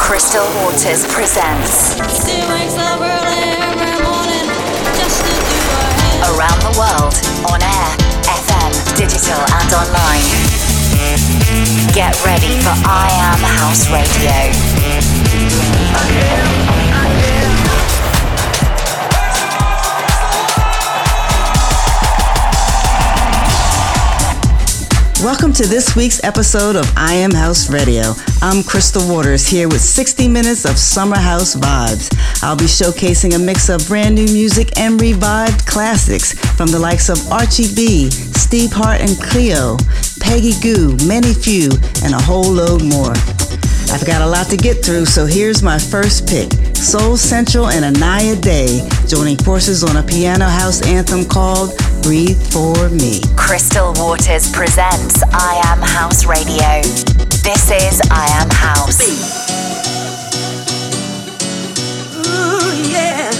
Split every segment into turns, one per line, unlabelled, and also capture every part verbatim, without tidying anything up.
Crystal Waters presents
She wakes up early every morning just to do her hair.
Around the world, on air, F M, digital and online. Get ready for I Am House Radio.
I am, I am.
Welcome to this week's episode of I Am House Radio. I'm Crystal Waters here with sixty minutes of summer house vibes. I'll be showcasing a mix of brand new music and revived classics from the likes of Archie B, Steve Hart and Cleo, Peggy Gou, Many Few, and a whole load more. I've got a lot to get through, so here's my first pick. Soul Central and Anaya Day joining forces on a piano house anthem called Breathe For Me.
Crystal Waters presents I Am House Radio. This is I Am House.
Ooh, yeah.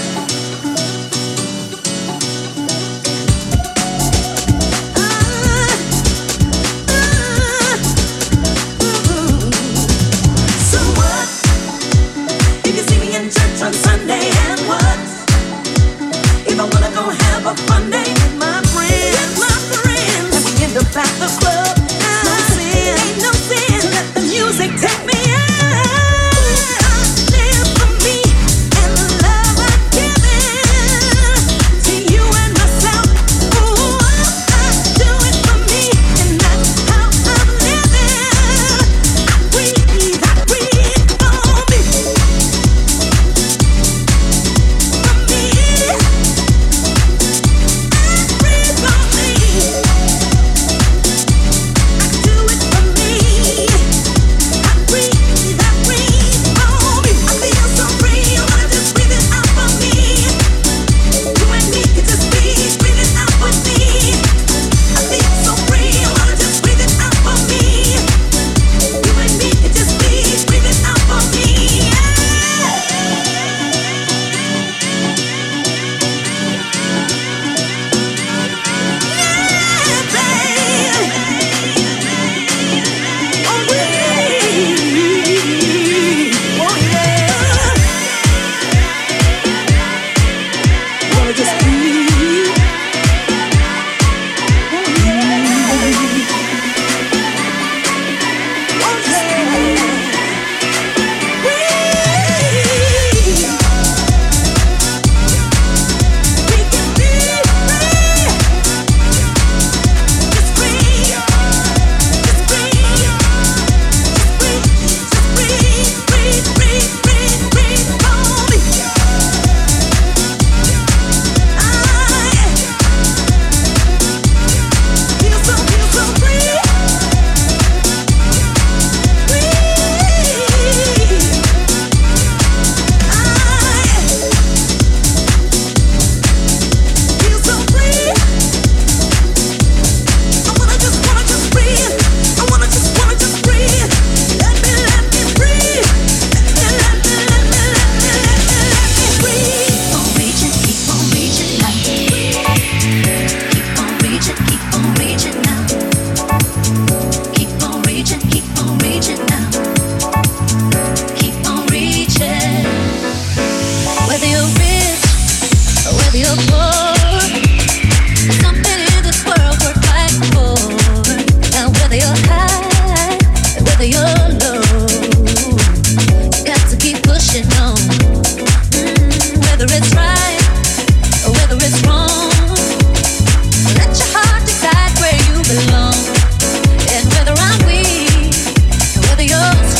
On Sunday, and what if I wanna go have a fun day with my friends, my friends, and we end up at the club? No sin, ain't no sin to let the music take me out. Live for me and the love I've given to you and myself. Ooh, I do it for me, and that's how I'm living. I breathe, I breathe for me.
Belong, and whether I'm weak, whether you're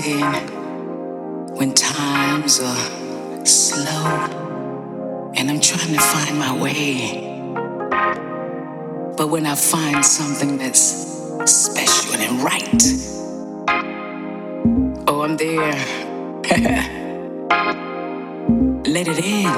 walking when times are slow and I'm trying to find my way. But when I find something that's special and right, oh, I'm there. Let it in.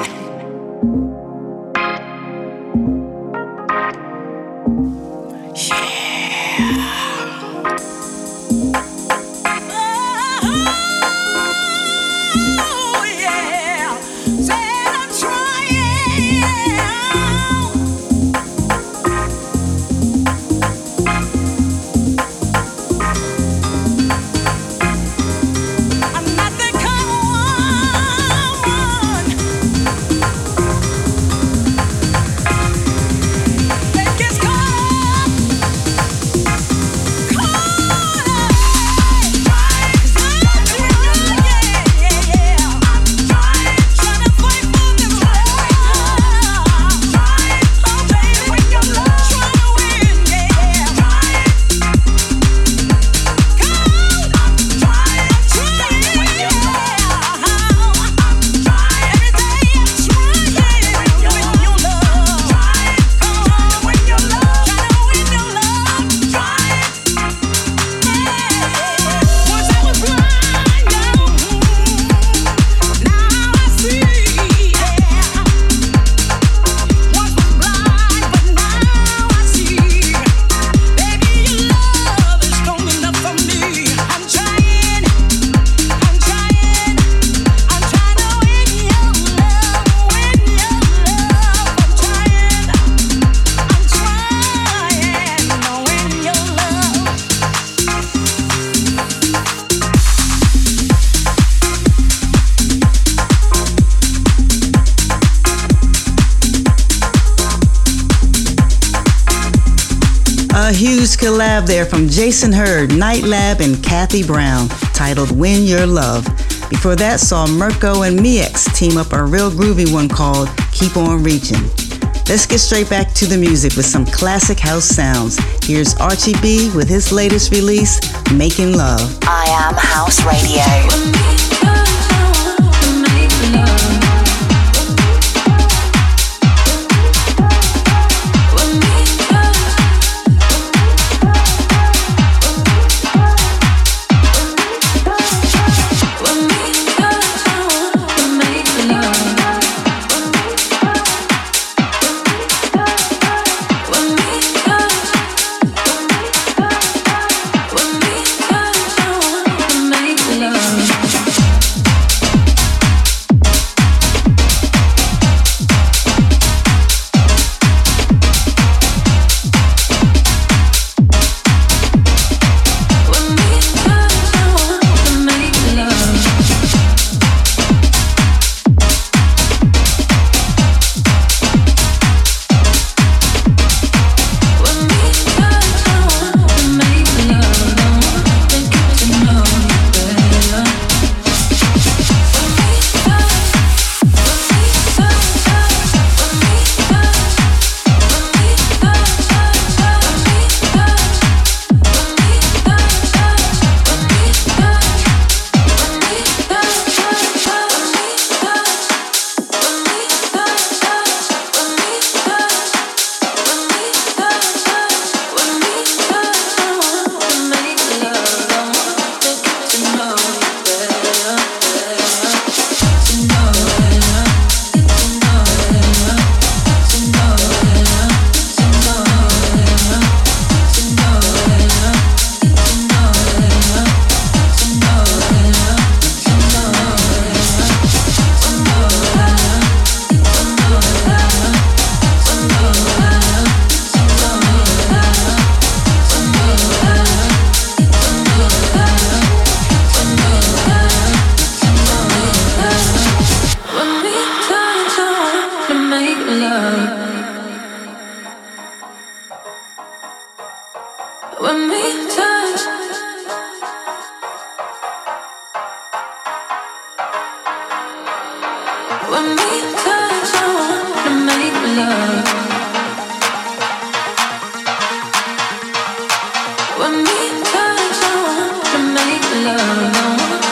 A huge collab there from Jason Hurd, Night Lab, and Kathy Brown, titled Win Your Love. Before that, saw Mirko and Miex team up a real groovy one called Keep On Reaching. Let's get straight back to the music with some classic house sounds. Here's Archie B with his latest release, Making Love.
I Am House Radio.
When we touch, I wanna make love.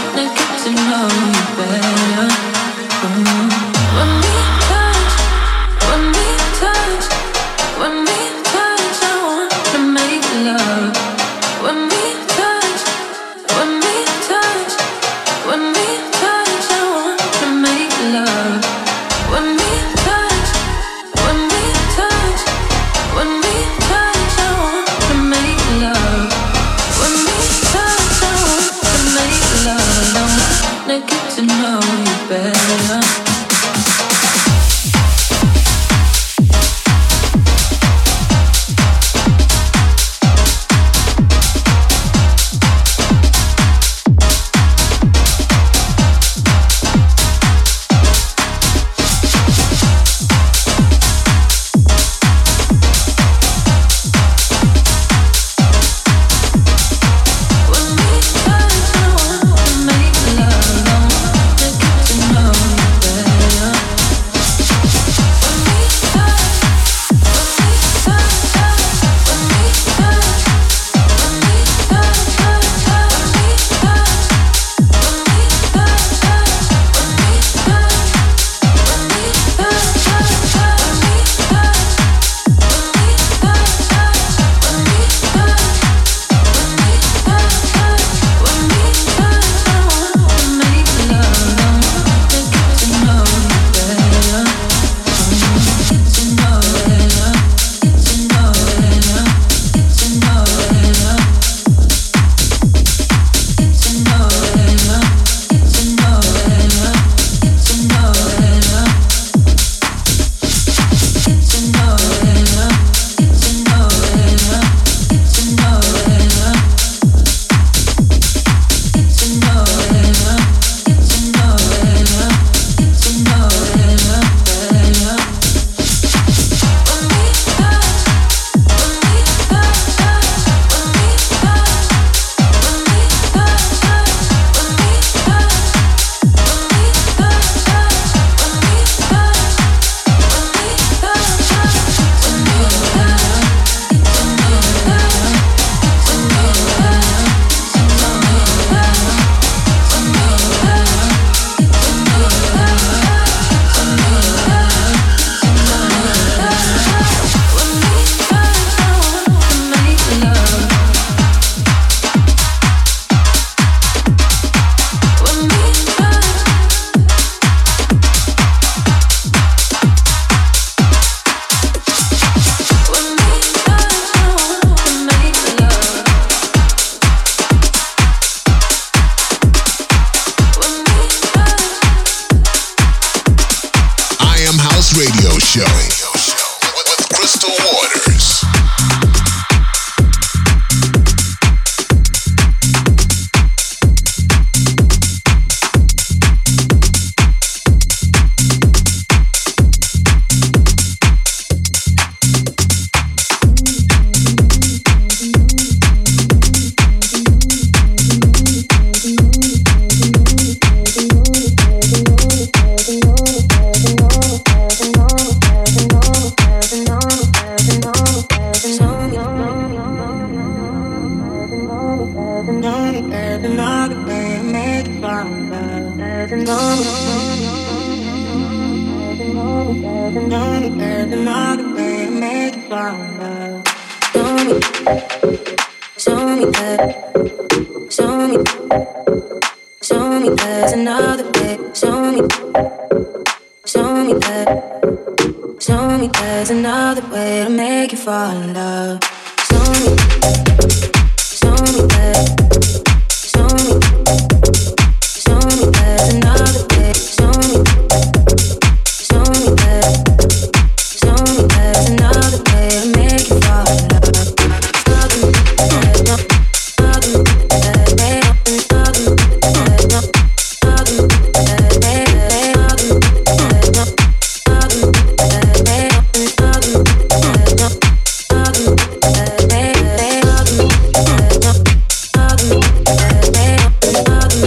Bye.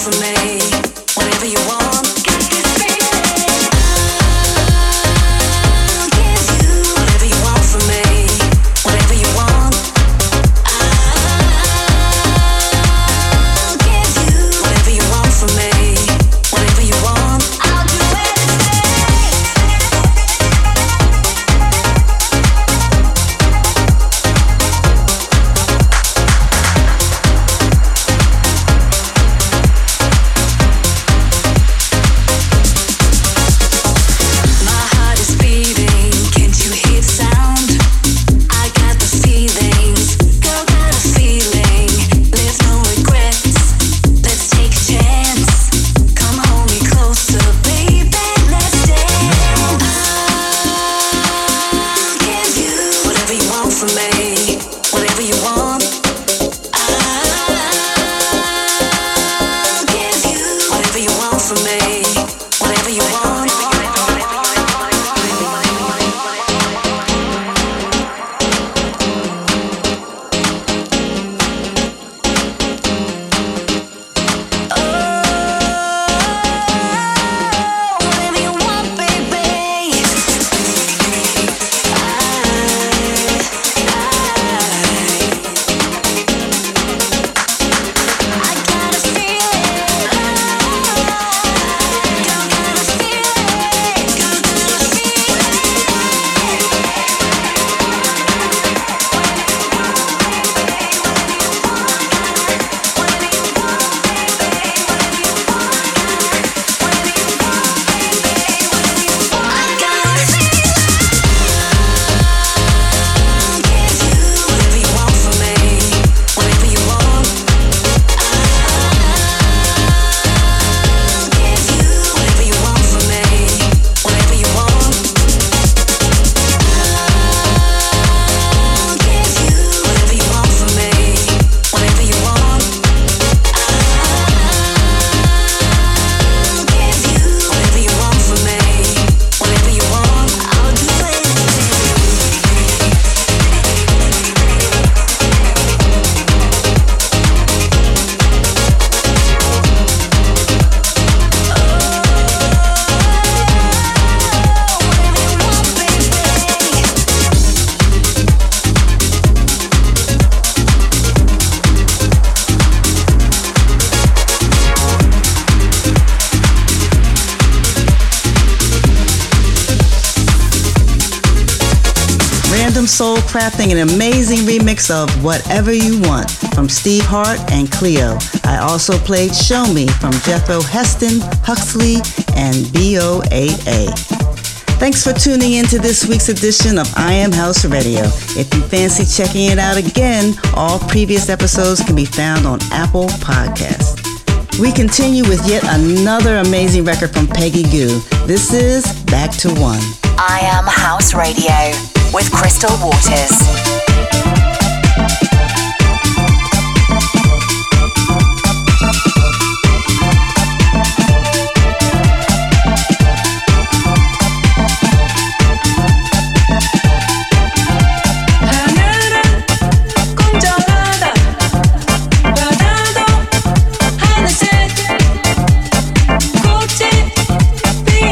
Soul crafting an amazing remix of Whatever You Want from Steve Hart and Cleo. I also played Show Me from Jethro Heston, Huxley, and B O A A. Thanks for tuning in to this week's edition of I Am House Radio. If you fancy checking it out again, all previous episodes can be found on Apple Podcasts. We continue with yet another amazing record from Peggy Gou. This is Back to One.
I Am House Radio with Crystal Waters.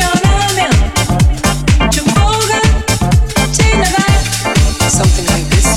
Something like this.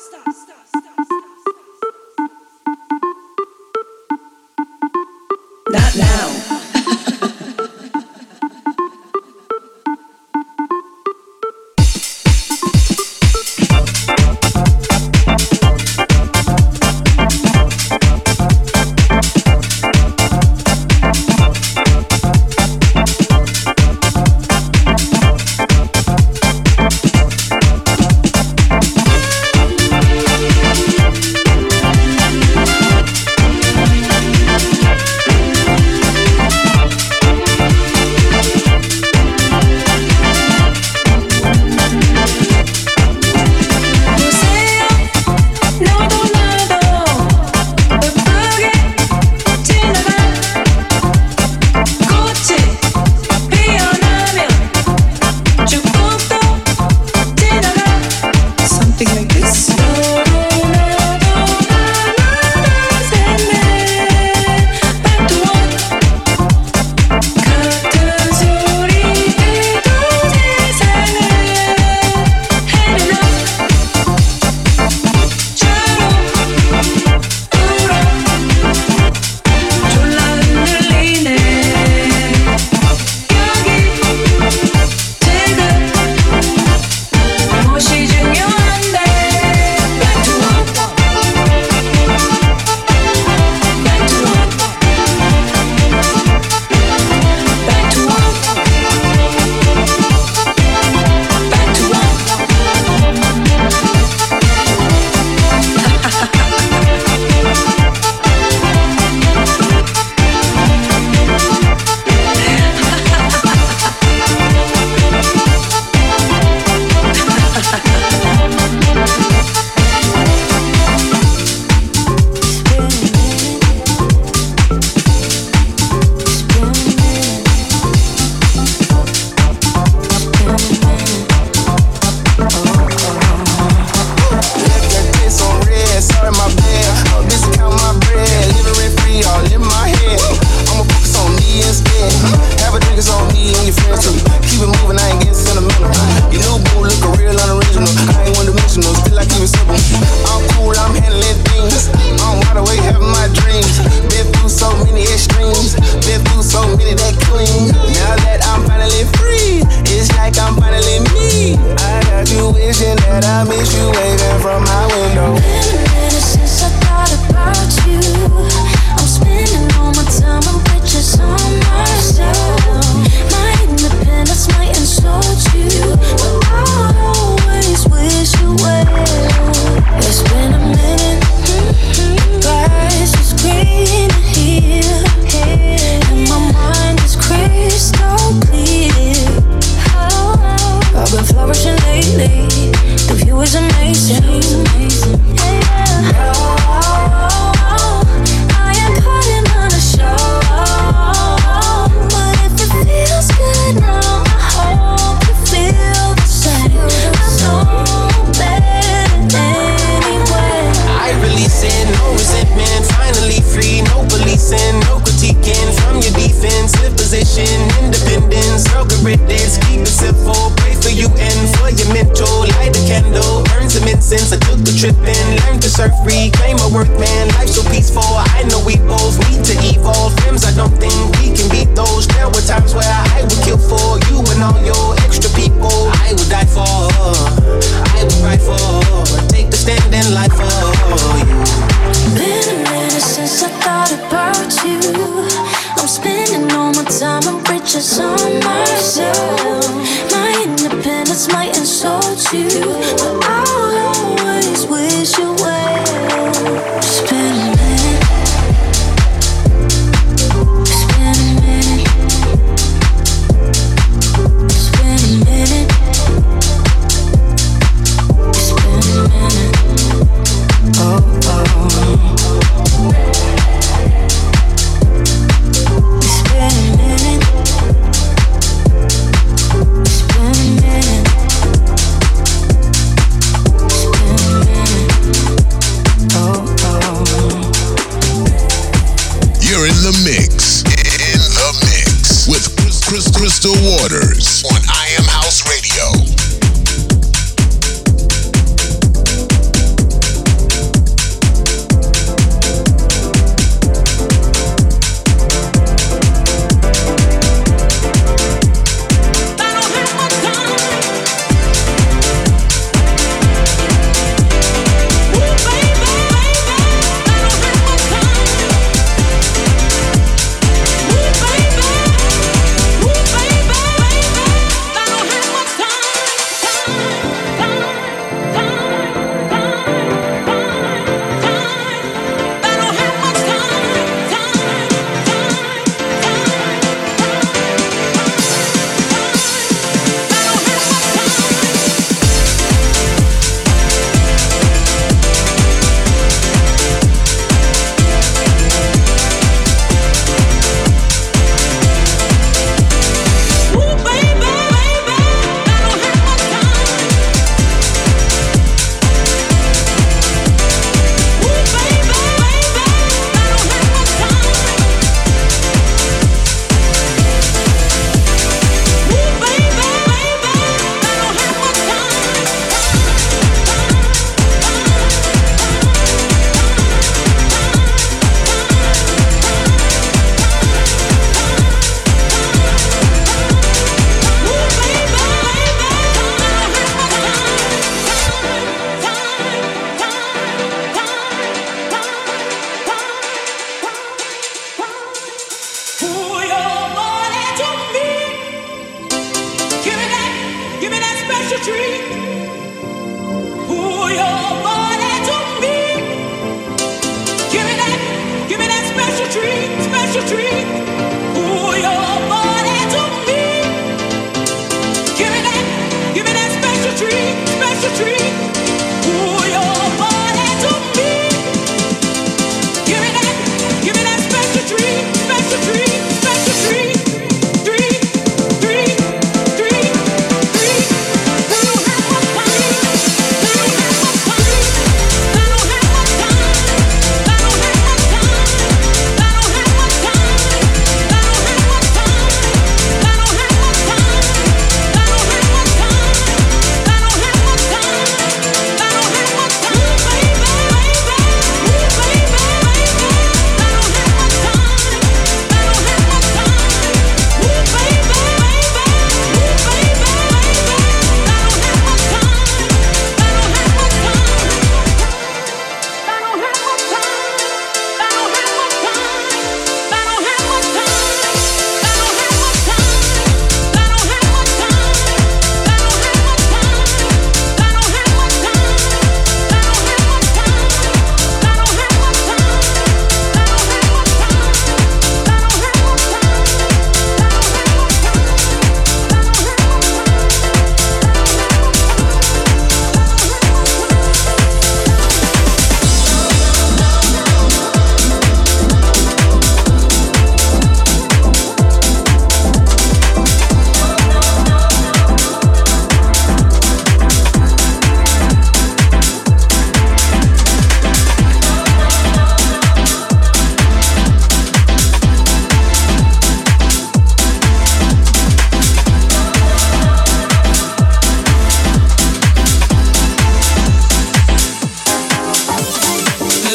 Not now.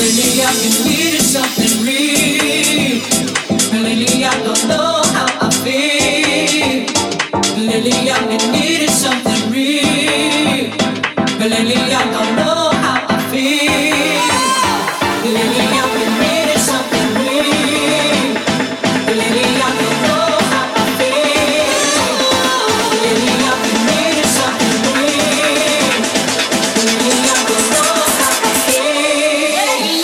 Lately I've been needing something real. Lately I don't know how I feel. Lately I've been needing something real. Lately I don't know how I feel. Lately I've been needing something real. Lately I don't know how I feel. Lately I've been needing something real. Lately I don't know how I feel.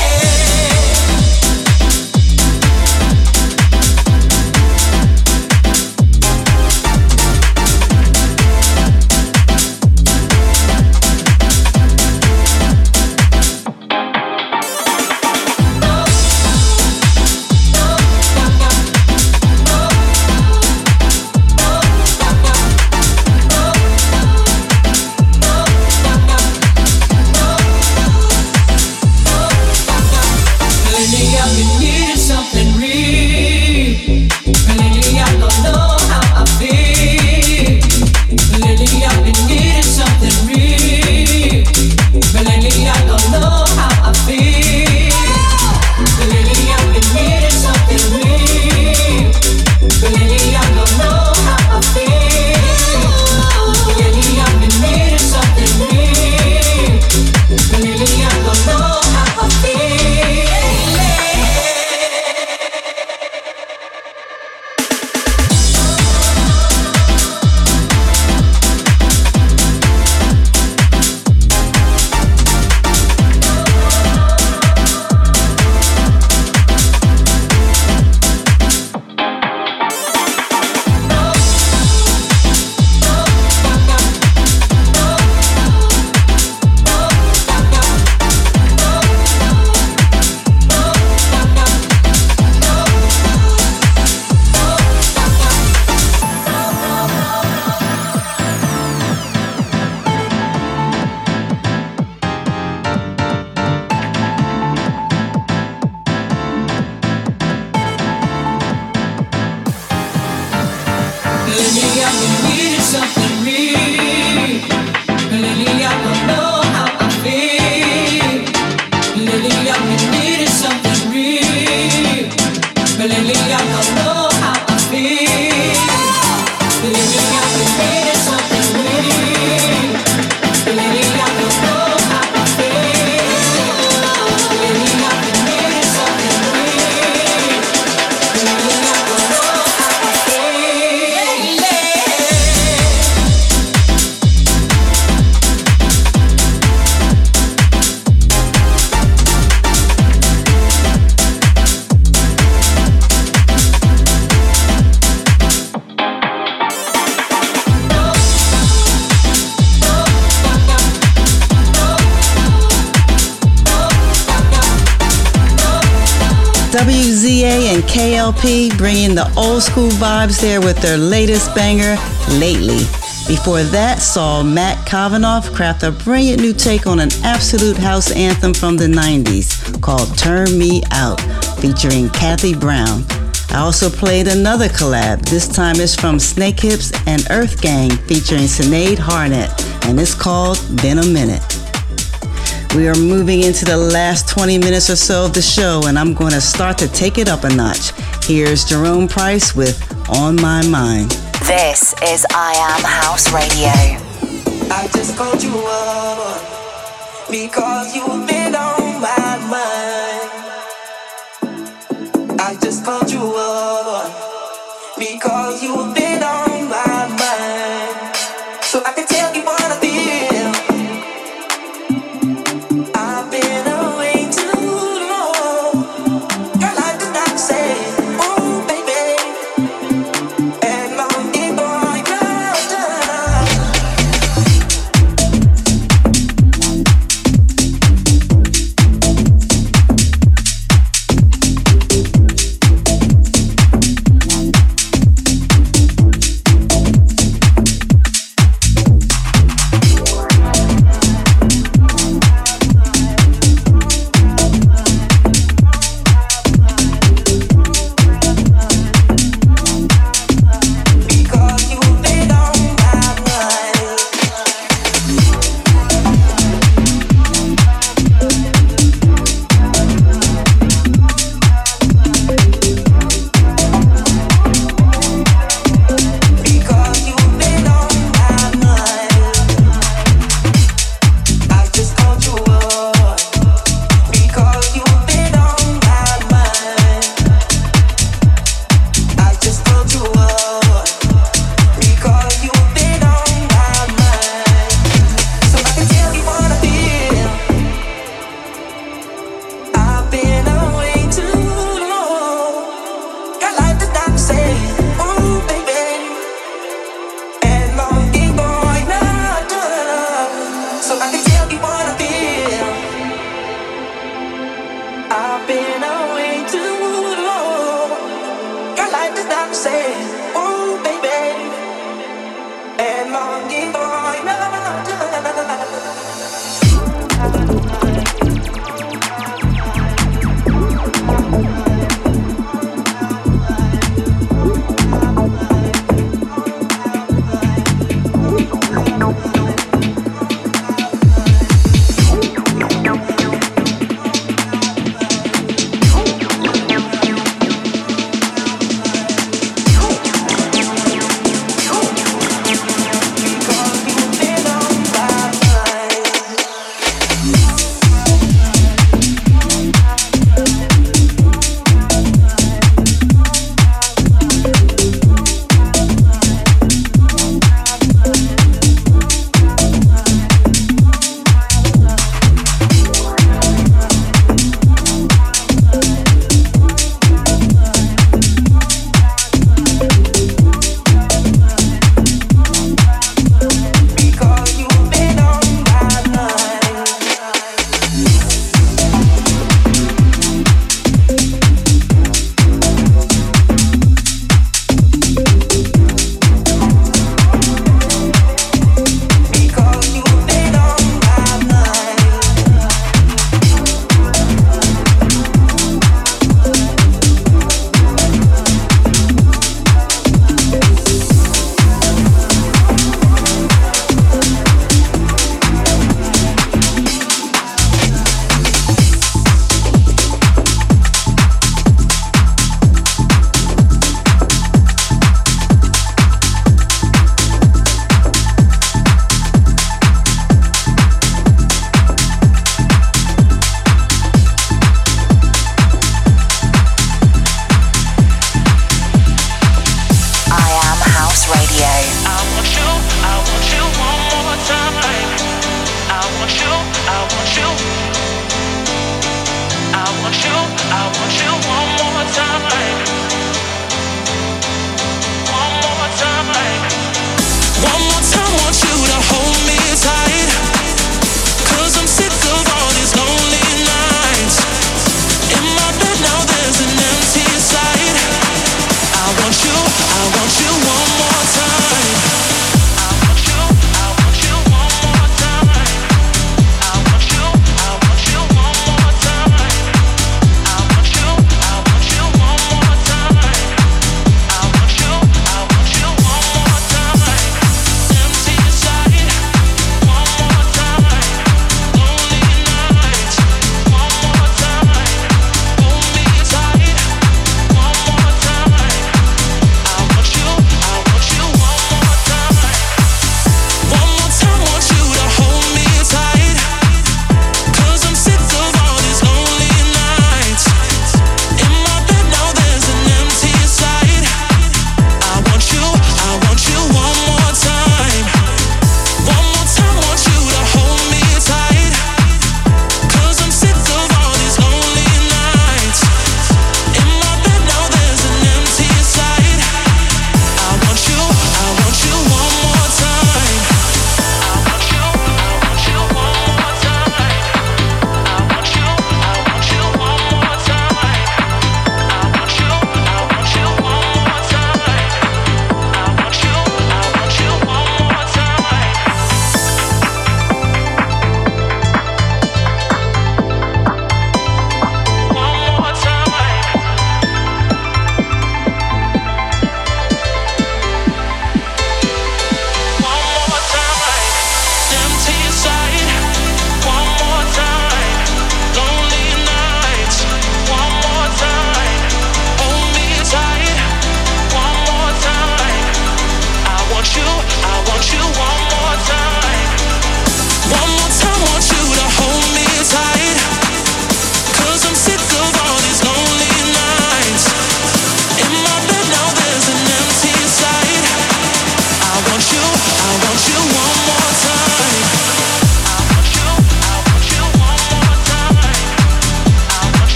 W Z A and K L P bringing the old school vibes there with their latest banger, Lately. Before that, saw Matt Kavanaugh craft a brilliant new take on an absolute house anthem from the nineties called Turn Me Out, featuring Kathy Brown. I also played another collab. This time it's from Snakehips and Earth Gang featuring Sinead Harnett, and it's called Been a Minute. We are moving into the last twenty minutes or so of the show, and I'm going to start to take it up a notch. Here's Jerome Price with On My Mind.
This is I Am House Radio.
I just called you up because you've been on my mind. I just called you up because you've been on my mind. So I can tell you what I feel. I've been away too long. Girl, I could not say, oh baby, and I'm in my garden. been away too long. Your life is not the same, oh baby. And longing for your love.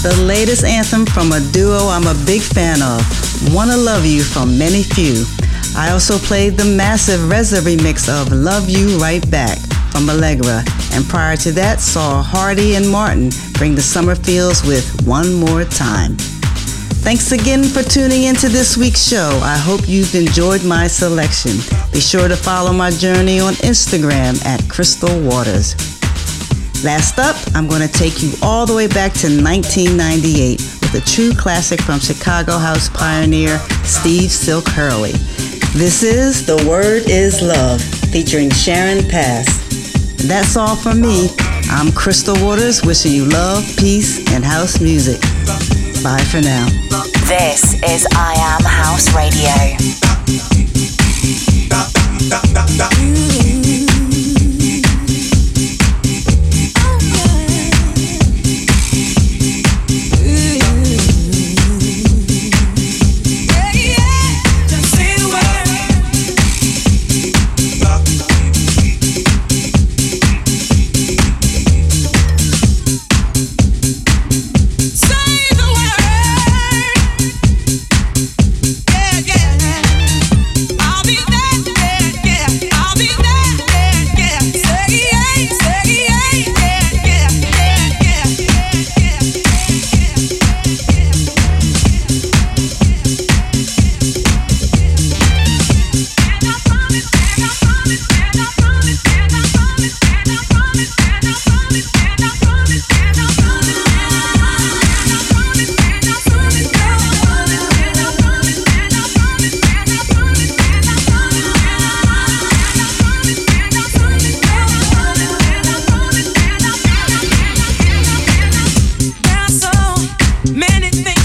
the latest anthem from a duo I'm a big fan of, Wanna Love You from Many Few. I also played the massive Reza remix of Love You Right Back from Allegra, and prior to that saw Hardy and Martin bring the summer feels with One More Time. Thanks again for tuning into this week's show. I hope you've enjoyed my selection. Be sure to follow my journey on Instagram at Crystal Waters. Last up, I'm going to take you all the way back to nineteen ninety-eight with a true classic from Chicago house pioneer Steve Silk Hurley. This is The Word Is Love, featuring Sharon Pass. That's all from me. I'm Crystal Waters, wishing you love, peace, and house music. Bye for now.
This is I Am House Radio.
Many things